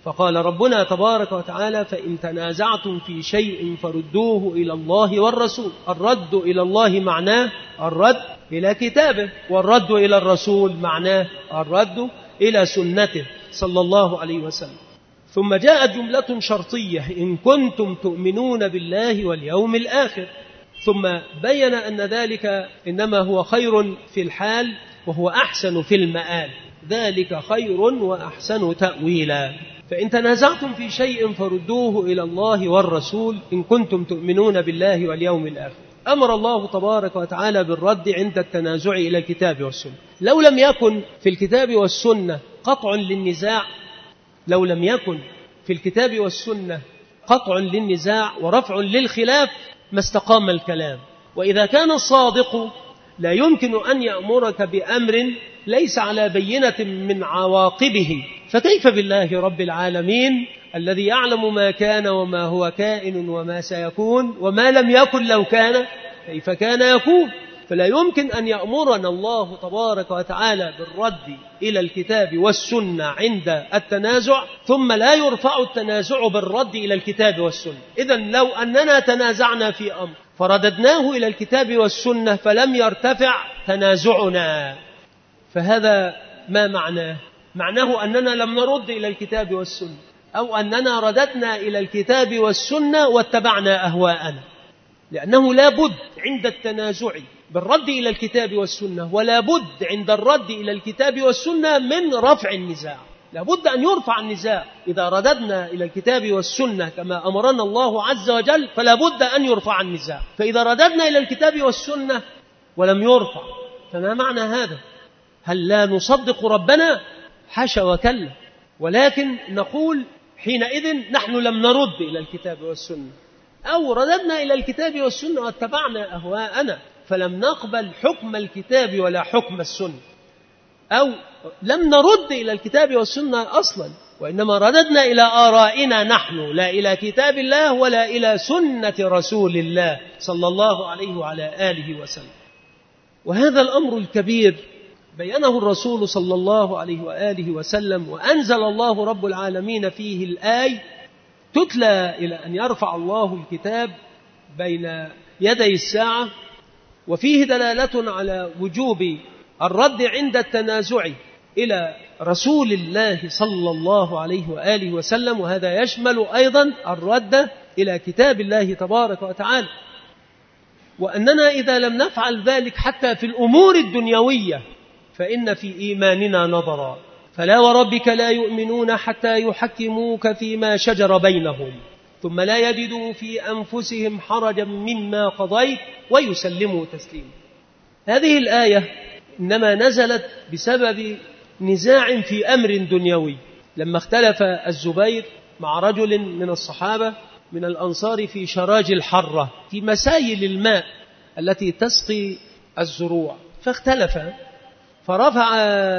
فقال ربنا تبارك وتعالى: فإن تنازعتم في شيء فردوه إلى الله والرسول. الرد إلى الله معناه الرد إلى كتابه، والرد إلى الرسول معناه الرد إلى سنته صلى الله عليه وسلم. ثم جاءت جملة شرطية: إن كنتم تؤمنون بالله واليوم الآخر. ثم بين أن ذلك إنما هو خير في الحال وهو أحسن في المآل، ذلك خير وأحسن تأويلا. فإن تنازعتم في شيء فردوه إلى الله والرسول إن كنتم تؤمنون بالله واليوم الآخر. أمر الله تبارك وتعالى بالرد عند التنازع إلى الكتاب والسنة. لو لم يكن في الكتاب والسنة قطع للنزاع، لو لم يكن في الكتاب والسنة قطع للنزاع ورفع للخلاف ما استقام الكلام. وإذا كان الصادق لا يمكن أن يأمرك بأمر ليس على بينة من عواقبه، فكيف بالله رب العالمين الذي يعلم ما كان وما هو كائن وما سيكون وما لم يكن لو كان كيف كان يكون. فلا يمكن أن يأمرنا الله تبارك وتعالى بالرد إلى الكتاب والسنة عند التنازع ثم لا يرفع التنازع بالرد إلى الكتاب والسنة. إذن لو أننا تنازعنا في أمر فرددناه إلى الكتاب والسنة فلم يرتفع تنازعنا، فهذا ما معناه؟ معناه أننا لم نرد إلى الكتاب والسنة، أو أننا رددنا إلى الكتاب والسنة واتبعنا أهواءنا. لأنه لا بد عند التنازع بالرد إلى الكتاب والسنة، ولا بد عند الرد إلى الكتاب والسنة من رفع النزاع. لا بد أن يرفع النزاع. إذا رددنا إلى الكتاب والسنة كما أمرنا الله عز وجل فلا بد أن يرفع النزاع. فإذا رددنا إلى الكتاب والسنة ولم يرفع فما معنى هذا؟ هل لا نصدق ربنا؟ حاشا وكلا. ولكن نقول حينئذ نحن لم نرد إلى الكتاب والسنة، أو رددنا إلى الكتاب والسنة واتبعنا أهواءنا فلم نقبل حكم الكتاب ولا حكم السنة، أو لم نرد إلى الكتاب والسنة أصلا، وإنما رددنا إلى آرائنا نحن، لا إلى كتاب الله ولا إلى سنة رسول الله صلى الله عليه وعلى آله وسلم. وهذا الأمر الكبير بينه الرسول صلى الله عليه وآله وسلم، وأنزل الله رب العالمين فيه الآية تتلى إلى أن يرفع الله الكتاب بين يدي الساعة، وفيه دلالة على وجوب الرد عند التنازع إلى رسول الله صلى الله عليه وآله وسلم، وهذا يشمل أيضا الرد إلى كتاب الله تبارك وتعالى. وأننا إذا لم نفعل ذلك حتى في الأمور الدنيوية فإن في إيماننا نظرا. فلا وربك لا يؤمنون حتى يحكموك فيما شجر بينهم ثم لا يجدوا في أنفسهم حرجا مما قضيت ويسلموا تسليما. هذه الآية إنما نزلت بسبب نزاع في أمر دنيوي، لما اختلف الزبير مع رجل من الصحابة من الأنصار في شراج الحرة في مسايل الماء التي تسقي الزروع، فاختلف فرفع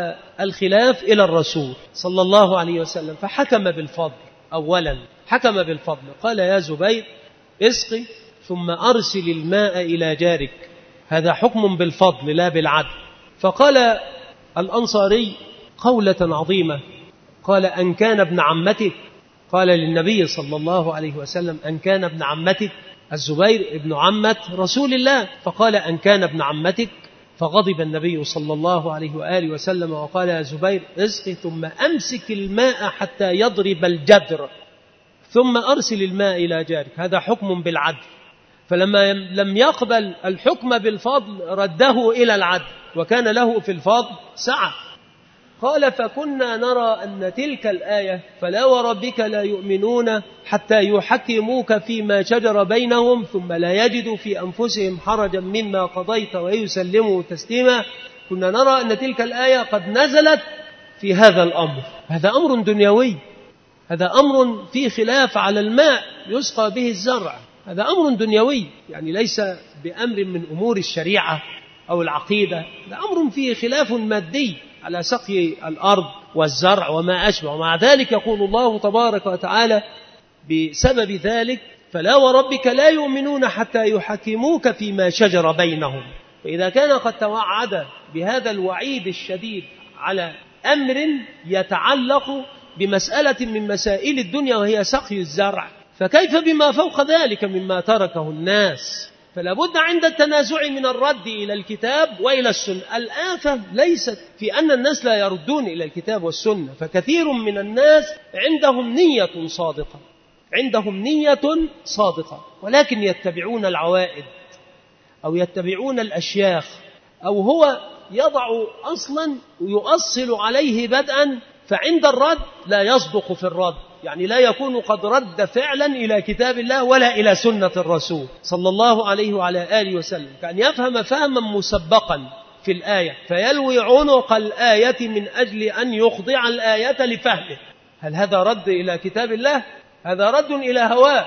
الخلاف إلى الرسول صلى الله عليه وسلم فحكم بالفضل. أولا حكم بالفضل، قال: يا زبير اسقي ثم أرسل الماء إلى جارك. هذا حكم بالفضل لا بالعدل. فقال الأنصاري قولة عظيمة، قال: أن كان ابن عمتك؟ قال للنبي صلى الله عليه وسلم: أن كان ابن عمتك؟ الزبير ابن عمة رسول الله، فقال: أن كان ابن عمتك؟ فغضب النبي صلى الله عليه وآله وسلم وقال: يا زبير اسقي ثم أمسك الماء حتى يضرب الجدر ثم أرسل الماء إلى جارك. هذا حكم بالعدل. فلما لم يقبل الحكم بالفضل رده إلى العدل، وكان له في الفضل سعة. قال: فكنا نرى أن تلك الآية فلا وربك لا يؤمنون حتى يحكموك فيما شجر بينهم ثم لا يجدوا في أنفسهم حرجا مما قضيت ويسلموا تسليما، كنا نرى أن تلك الآية قد نزلت في هذا الأمر. هذا أمر دنيوي، هذا أمر فيه خلاف على الماء يسقى به الزرع، هذا أمر دنيوي، يعني ليس بأمر من أمور الشريعة أو العقيدة، هذا أمر فيه خلاف مادي على سقي الأرض والزرع وما أشبه. ومع ذلك يقول الله تبارك وتعالى بسبب ذلك: فلا وربك لا يؤمنون حتى يحكموك فيما شجر بينهم. فإذا كان قد توعد بهذا الوعيد الشديد على أمر يتعلق بمسألة من مسائل الدنيا وهي سقي الزرع، فكيف بما فوق ذلك مما تركه الناس؟ فلا بد عند التنازع من الرد إلى الكتاب وإلى السنة. الآفة ليست في أن الناس لا يردون إلى الكتاب والسنة، فكثير من الناس عندهم نية صادقة ولكن يتبعون العوائد أو يتبعون الأشياخ، أو هو يضع أصلا ويؤصل عليه بدءا، فعند الرد لا يصدق في الرد، يعني لا يكون قد رد فعلا إلى كتاب الله ولا إلى سنة الرسول صلى الله عليه وعلى آله وسلم، كأن يفهم فهما مسبقا في الآية فيلوي عنق الآية من أجل أن يخضع الآية لفهمه. هل هذا رد إلى كتاب الله؟ هذا رد إلى هواه.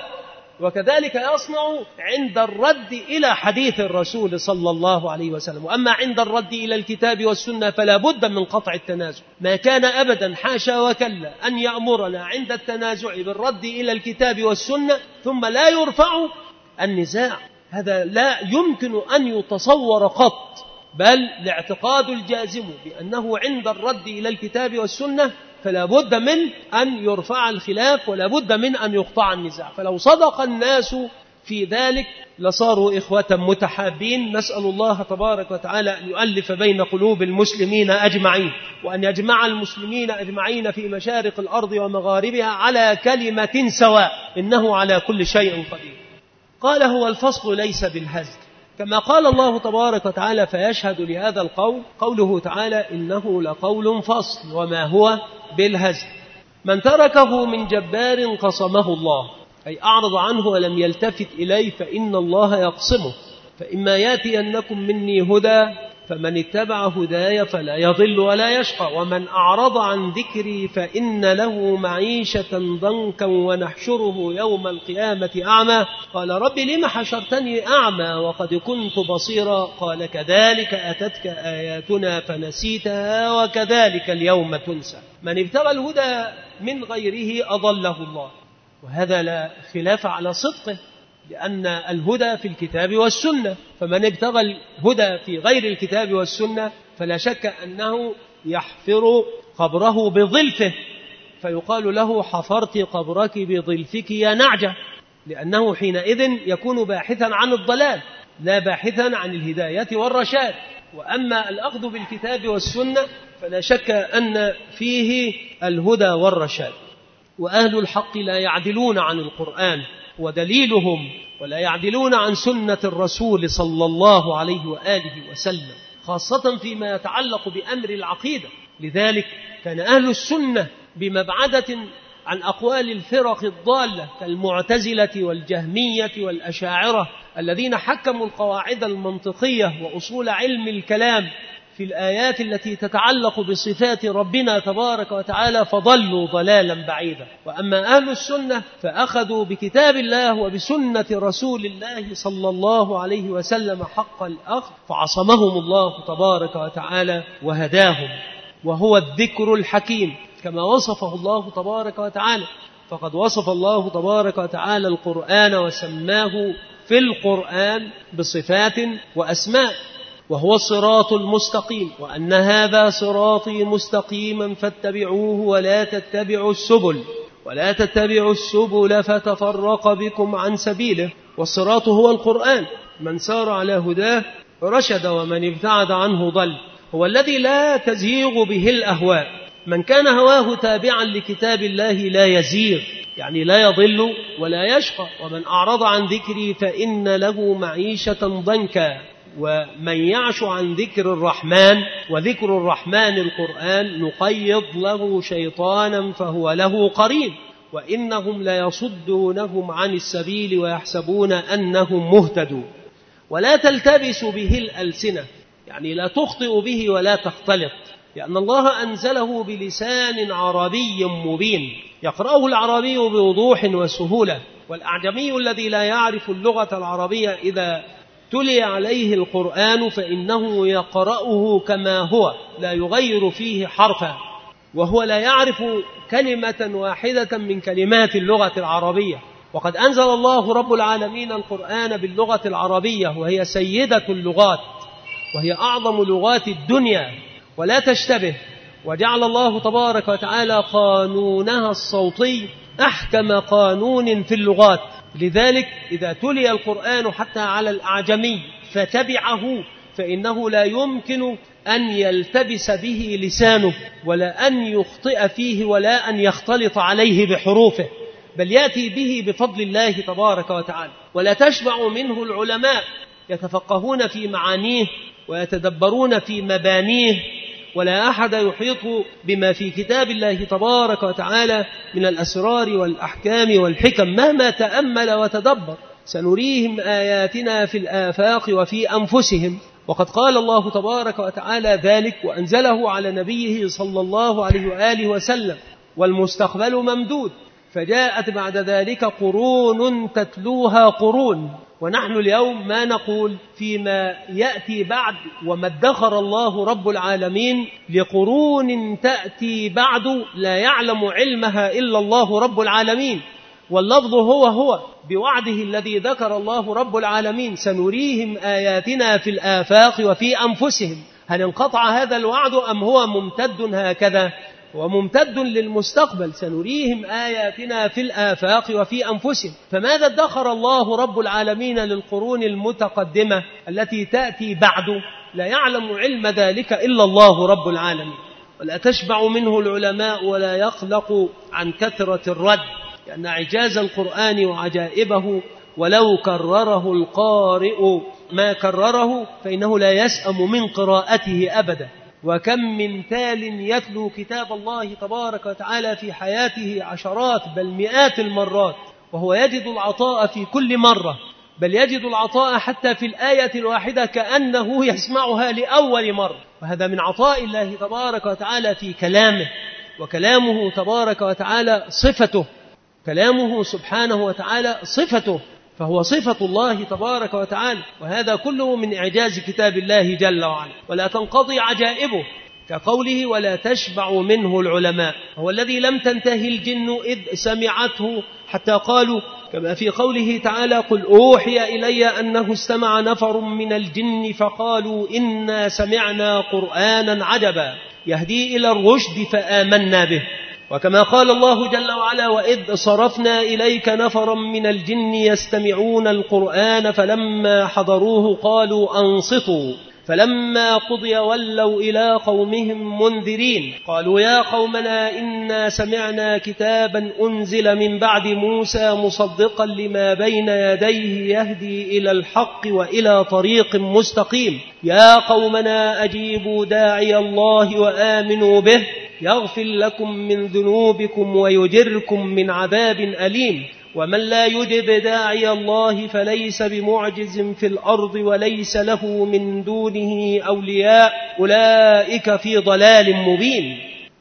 وكذلك يصنع عند الرد إلى حديث الرسول صلى الله عليه وسلم. وأما عند الرد إلى الكتاب والسنة فلا بد من قطع التنازع. ما كان أبدا حاشا وكلا أن يأمرنا عند التنازع بالرد إلى الكتاب والسنة ثم لا يرفع النزاع، هذا لا يمكن أن يتصور قط، بل الاعتقاد الجازم بأنه عند الرد إلى الكتاب والسنة فلا بد من أن يرفع الخلاف ولا بد من أن يقطع النزاع. فلو صدق الناس في ذلك لصاروا إخوة متحابين. نسأل الله تبارك وتعالى أن يؤلف بين قلوب المسلمين أجمعين، وأن يجمع المسلمين أجمعين في مشارق الأرض ومغاربها على كلمة سواء، إنه على كل شيء قدير. قال هو الفصل ليس بالهزل، كما قال الله تبارك وتعالى فيشهد لهذا القول قوله تعالى إنه لقول فصل وما هو بالهزل. من تركه من جبار قصمه الله، أي أعرض عنه ولم يلتفت إليه فإن الله يقصمه. فإما يأتينكم مني هدى فمن اتبع هداي فلا يضل ولا يشقى، ومن أعرض عن ذكري فإن له معيشة ضنكا ونحشره يوم القيامة أعمى. قال رب لم حشرتني أعمى وقد كنت بصيرا قال كذلك أتتك آياتنا فنسيتها وكذلك اليوم تنسى. من ابتغى الهدى من غيره أضله الله، وهذا لا خلاف على صدقه، لأن الهدى في الكتاب والسنة، فمن ابتغى الهدى في غير الكتاب والسنة فلا شك أنه يحفر قبره بظلفه، فيقال له حفرت قبرك بظلفك يا نعجة، لأنه حينئذ يكون باحثا عن الضلال لا باحثا عن الهداية والرشاد. وأما الأخذ بالكتاب والسنة فلا شك أن فيه الهدى والرشاد. وأهل الحق لا يعدلون عن القرآن ودليلهم، ولا يعدلون عن سنة الرسول صلى الله عليه وآله وسلم، خاصة فيما يتعلق بأمر العقيدة. لذلك كان أهل السنة بمبعدة عن أقوال الفرق الضالة كالمعتزلة والجهمية والأشاعرة الذين حكموا القواعد المنطقية وأصول علم الكلام في الآيات التي تتعلق بصفات ربنا تبارك وتعالى، فضلوا ضلالا بعيدا. وأما أهل السنة فأخذوا بكتاب الله وبسنة رسول الله صلى الله عليه وسلم حق الأخذ، فعصمهم الله تبارك وتعالى وهداهم، وهو الذكر الحكيم كما وصفه الله تبارك وتعالى. فقد وصف الله تبارك وتعالى القرآن وسماه في القرآن بصفات وأسماء، وهو الصراط المستقيم، وأن هذا صراطي مستقيما فاتبعوه ولا تتبعوا السبل فتفرق بكم عن سبيله. والصراط هو القرآن، من سار على هداه رشد ومن ابتعد عنه ضل، هو الذي لا تزيغ به الأهواء. من كان هواه تابعا لكتاب الله لا يزيغ، يعني لا يضل ولا يشقى. ومن أعرض عن ذكري فإن له معيشة ضنكا. ومن يعش عن ذكر الرحمن، وذكر الرحمن القرآن، نقيض له شيطانا فهو له قرين، وإنهم ليصدونهم عن السبيل ويحسبون أنهم مهتدون. ولا تلتبس به الألسنة، يعني لا تخطئ به ولا تختلط، لأن الله أنزله بلسان عربي مبين يقرأه العربي بوضوح وسهولة. والأعجمي الذي لا يعرف اللغة العربية إذا تلي عليه القرآن فإنه يقرأه كما هو لا يغير فيه حرفا، وهو لا يعرف كلمة واحدة من كلمات اللغة العربية. وقد أنزل الله رب العالمين القرآن باللغة العربية، وهي سيدة اللغات، وهي أعظم لغات الدنيا ولا تشتبه وجعل الله تبارك وتعالى قانونها الصوتي أحكم قانون في اللغات. لذلك إذا تلي القرآن حتى على الأعجمي فتبعه فإنه لا يمكن أن يلتبس به لسانه ولا أن يخطئ فيه ولا أن يختلط عليه بحروفه، بل يأتي به بفضل الله تبارك وتعالى. ولا تشبع منه العلماء يتفقهون في معانيه ويتدبرون في مبانيه، ولا أحد يحيط بما في كتاب الله تبارك وتعالى من الأسرار والأحكام والحكم مهما تأمل وتدبر. سنريهم آياتنا في الآفاق وفي أنفسهم. وقد قال الله تبارك وتعالى ذلك وأنزله على نبيه صلى الله عليه وآله وسلم: والمستقبل ممدود. فجاءت بعد ذلك قرون تتلوها قرون. ونحن اليوم ما نقول فيما يأتي بعد وما ادخر الله رب العالمين لقرون تأتي بعد لا يعلم علمها إلا الله رب العالمين، واللفظ هو بوعده الذي ذكر الله رب العالمين: سنريهم آياتنا في الآفاق وفي أنفسهم. هل انقطع هذا الوعد أم هو ممتد هكذا؟ وممتد للمستقبل: سنريهم آياتنا في الآفاق وفي أنفسهم. فماذا ادخر الله رب العالمين للقرون المتقدمة التي تأتي بعد لا يعلم علم ذلك إلا الله رب العالمين؟ ولا تشبع منه العلماء ولا يخلق عن كثرة الرد، لأن إعجاز القرآن وعجائبه ولو كرره القارئ ما كرره فإنه لا يسأم من قراءته أبدا. وكم من تال يتلو كتاب الله تبارك وتعالى في حياته عشرات بل مئات المرات وهو يجد العطاء في كل مرة، بل يجد العطاء حتى في الآية الواحدة كأنه يسمعها لأول مرة. وهذا من عطاء الله تبارك وتعالى في كلامه. وكلامه تبارك وتعالى صفته، كلامه سبحانه وتعالى صفته، فهو صفة الله تبارك وتعالى. وهذا كله من إعجاز كتاب الله جل وعلا، ولا تنقضي عجائبه، كقوله: ولا تشبع منه العلماء. هو الذي لم تنتهي الجن إذ سمعته حتى قالوا، كما في قوله تعالى: قل أوحي إلي أنه استمع نفر من الجن فقالوا إنا سمعنا قرآنا عجبا يهدي إلى الرشد فآمنا به. وكما قال الله جل وعلا: وإذ صرفنا إليك نفرا من الجن يستمعون القرآن فلما حضروه قالوا أنصتوا فلما قضي ولوا إلى قومهم منذرين قالوا يا قومنا إنا سمعنا كتابا أنزل من بعد موسى مصدقا لما بين يديه يهدي إلى الحق وإلى طريق مستقيم يا قومنا أجيبوا داعي الله وآمنوا به يغفر لكم من ذنوبكم ويجركم من عذاب أليم ومن لا يجب داعي الله فليس بمعجز في الأرض وليس له من دونه أولياء أولئك في ضلال مبين.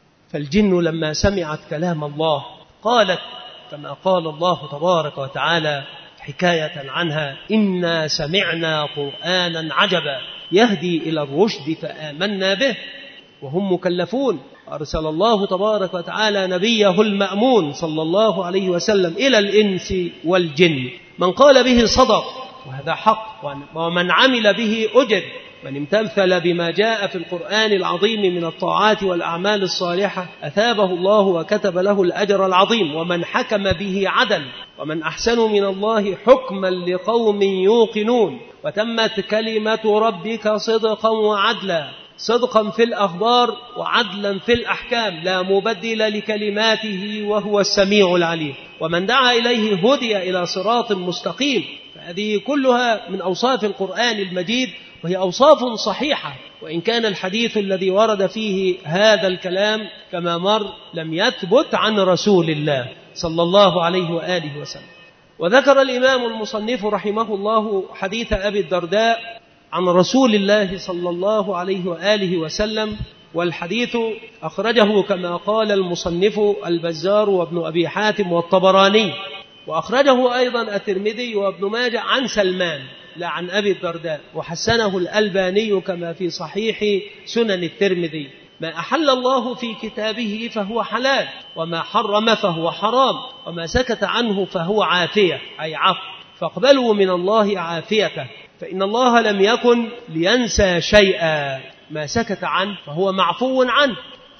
فالجن لما سمعت كلام الله قالت كما قال الله تبارك وتعالى حكاية عنها: إنا سمعنا قرآنا عجبا يهدي إلى الرشد فآمنا به. وهم مكلفون. أرسل الله تبارك وتعالى نبيه المأمون صلى الله عليه وسلم إلى الإنس والجن. من قال به صدق وهذا حق، ومن عمل به أجر. من امتثل بما جاء في القرآن العظيم من الطاعات والأعمال الصالحة أثابه الله وكتب له الأجر العظيم. ومن حكم به عدل، ومن أحسن من الله حكما لقوم يوقنون. وتمت كلمة ربك صدقا وعدلا، صدقا في الأخبار وعدلا في الأحكام، لا مبدل لكلماته وهو السميع العليم. ومن دعا إليه هدي إلى صراط مستقيم. فهذه كلها من أوصاف القرآن المجيد، وهي أوصاف صحيحة، وإن كان الحديث الذي ورد فيه هذا الكلام كما مر لم يثبت عن رسول الله صلى الله عليه وآله وسلم. وذكر الإمام المصنف رحمه الله حديث أبي الدرداء عن رسول الله صلى الله عليه وآله وسلم، والحديث أخرجه كما قال المصنف البزار وابن أبي حاتم والطبراني، وأخرجه أيضا الترمذي وابن ماجه عن سلمان لا عن أبي الدرداء، وحسنه الألباني كما في صحيح سنن الترمذي. ما أحل الله في كتابه فهو حلال، وما حرم فهو حرام، وما سكت عنه فهو عافية أي عفو، فاقبلوا من الله عافيته، فإن الله لم يكن لينسى شيئا، ما سكت عنه فهو معفو عنه.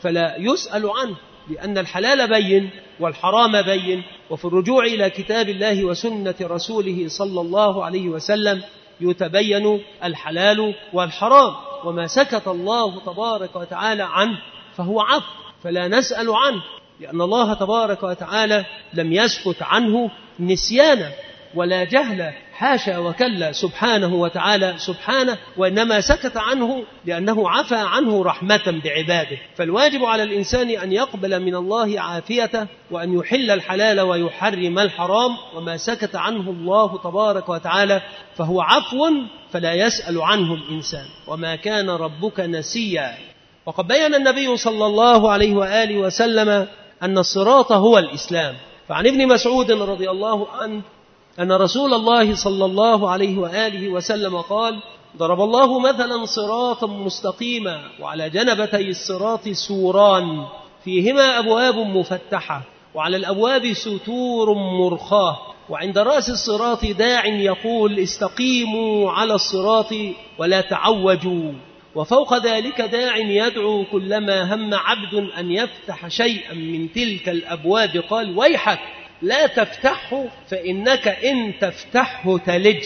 فلا يسأل عنه، لأن الحلال بين والحرام بين، وفي الرجوع إلى كتاب الله وسنة رسوله صلى الله عليه وسلم يتبين الحلال والحرام. وما سكت الله تبارك وتعالى عنه فهو عفو، فلا نسأل عنه، لأن الله تبارك وتعالى لم يسكت عنه نسيانا ولا جهلا، حاشا وكلا سبحانه وتعالى سبحانه، وإنما سكت عنه لأنه عفى عنه رحمة بعباده. فالواجب على الإنسان أن يقبل من الله عافيته، وأن يحل الحلال ويحرم الحرام، وما سكت عنه الله تبارك وتعالى فهو عفو فلا يسأل عنه الإنسان، وما كان ربك نسيا. وقد بين النبي صلى الله عليه وآله وسلم أن الصراط هو الإسلام. فعن ابن مسعود رضي الله عنه أن رسول الله صلى الله عليه وآله وسلم قال: ضرب الله مثلا صراطا مستقيما وعلى جنبتي الصراط سوران فيهما أبواب مفتحة وعلى الأبواب ستور مرخاة، وعند رأس الصراط داع يقول: استقيموا على الصراط ولا تعوجوا، وفوق ذلك داع يدعو كلما هم عبد أن يفتح شيئا من تلك الأبواب قال: ويحك لا تفتحه فإنك إن تفتحه تلج.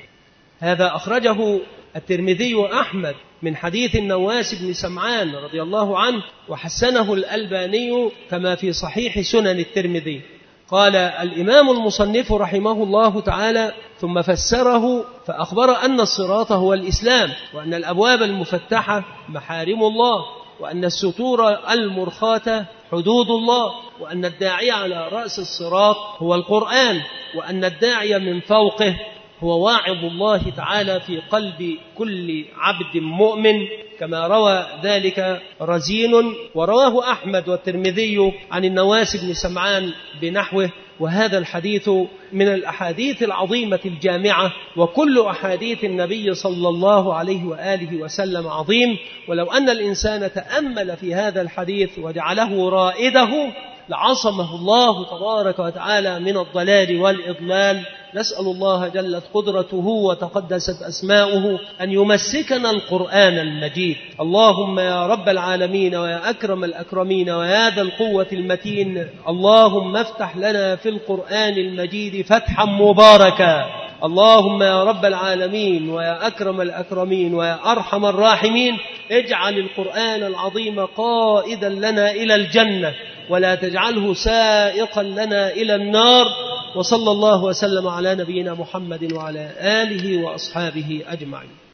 هذا أخرجه الترمذي وأحمد من حديث النواس بن سمعان رضي الله عنه، وحسنه الألباني كما في صحيح سنن الترمذي. قال الإمام المصنف رحمه الله تعالى: ثم فسره فأخبر أن الصراط هو الإسلام، وأن الأبواب المفتحة محارم الله، وأن الستور المرخاة حدود الله، وأن الداعي على رأس الصراط هو القرآن، وأن الداعي من فوقه هو واعظ الله تعالى في قلب كل عبد مؤمن، كما روى ذلك رزين، ورواه أحمد والترمذي عن النواس بن سمعان بنحوه. وهذا الحديث من الأحاديث العظيمة الجامعة، وكل أحاديث النبي صلى الله عليه وآله وسلم عظيم. ولو أن الإنسان تأمل في هذا الحديث وجعله رائده لعصمه الله تبارك وتعالى من الضلال والإضلال. نسأل الله جلت قدرته وتقدست أسماؤه أن يمسكنا القرآن المجيد. اللهم يا رب العالمين ويا أكرم الأكرمين ويا ذا القوة المتين، اللهم افتح لنا في القرآن المجيد فتحا مباركا. اللهم يا رب العالمين ويا أكرم الأكرمين ويا أرحم الراحمين، اجعل القرآن العظيم قائدا لنا إلى الجنة، ولا تجعله سائقا لنا إلى النار. وصلى الله وسلم على نبينا محمد وعلى آله وأصحابه أجمعين.